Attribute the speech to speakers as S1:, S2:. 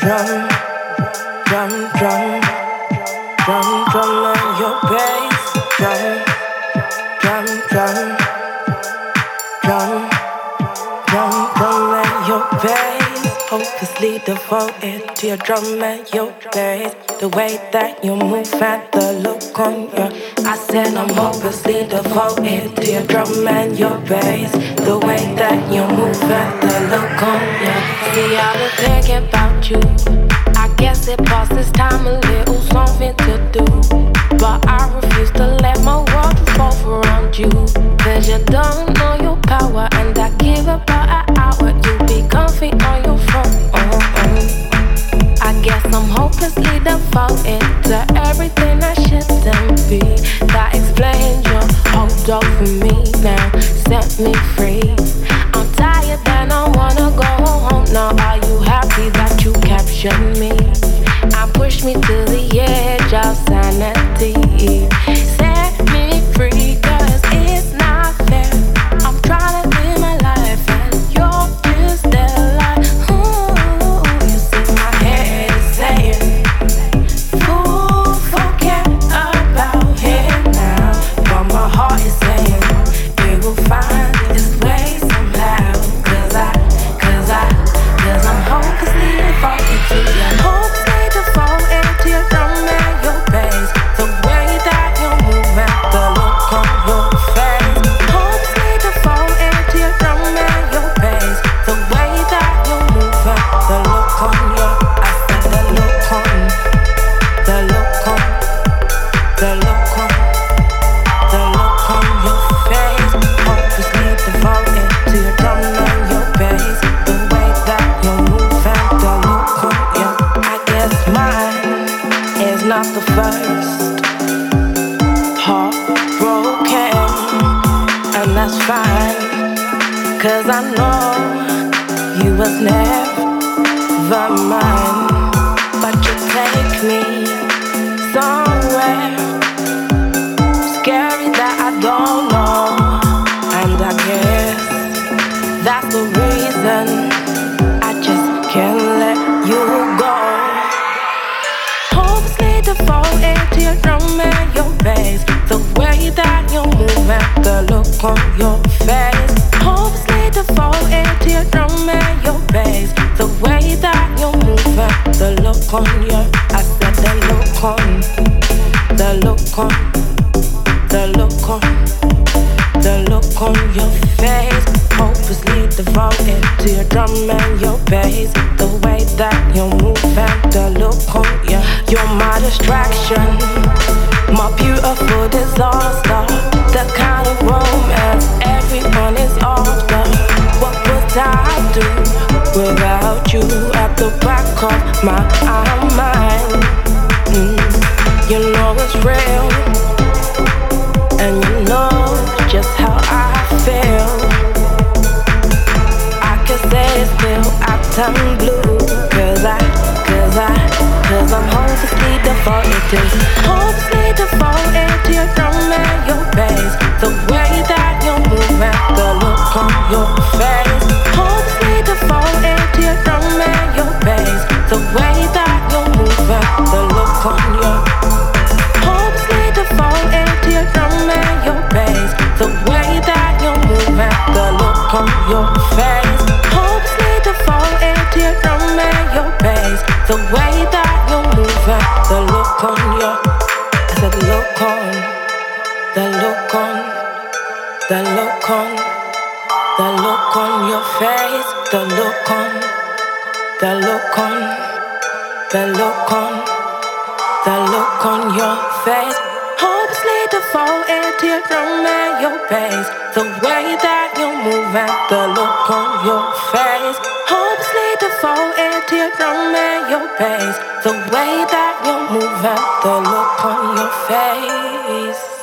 S1: drum, drum, drum, drum, drum on your bass, drum, drum, drum, drum, drum, drum on your bass. Hopelessly devoted to your drum and your bass. The way that you move and the look on your. I said I'm hopelessly devoted to your drum and your bass. The way that you move and the look on your. See, I've been thinking about you. I guess it passes time a little something to do. But I refuse to let my world revolve around you. Cause you don't know your power. And I give about an hour. You be comfy on your phone. I guess I'm hopelessly devoted to everything I shouldn't be. That explains your hold over me now. Set me free. I'm tired and I wanna go home now. Are you happy that you captured me? I push me to the edge of sanity. Set me free, cause it's not fair. I'm trying to live my life and you're just there like, ooh, you see my head is saying, fool, forget about him now. But my heart is saying, it will find its way somehow. Cause I'm hopelessly devoted to you. Hopelessly devoted to your drum and your bass. The way that you move and the look on your face. Hopelessly devoted to your drum and your bass. The way that you move and the look on your. I said the look on, the look on, the look on, the look on your face. Hopelessly devoted to your drum and your bass. The way that you move and the look on your. I guess mine is not the first heartbroken, and that's fine. Cause I know you was never mine. But you take me somewhere scary that I don't know. And I guess that's the reason I just can't let you go. Hopelessly devoted to your drum and your bass. The way that you move and the look on your face. Hopelessly devoted to your drum and your bass. The way that you move and the look on your. I said the look on, the look on, the look on, the look on your face. Hopelessly devoted to your drum and your bass. The way that you move and the look on you. You're my distraction, my beautiful disaster. The kind of romance everyone is after. What would I do without you at the back of my mind? You know it's real, and you know just how I feel. I can say it's still acting blue. Cause I'm hopelessly devoted to. Hopelessly devoted to your drum and your bass. The way that you move and the look on your face. Hopelessly devoted to your drum and your bass. The way that you move and the look on your. Hopelessly devoted to your drum and your bass. The way that you move and the look on your face. Hopelessly devoted to your drum and your bass. The way that you move and the look on your. I said look on, the look on, the look on, the look on your face. The look on, the look on, the look on, the look on your face. Hopelessly devoted to your drum and your bass. The way that you move and the look on your face. Hopelessly devoted to your drum and your bass. The way that you move and the look on your face.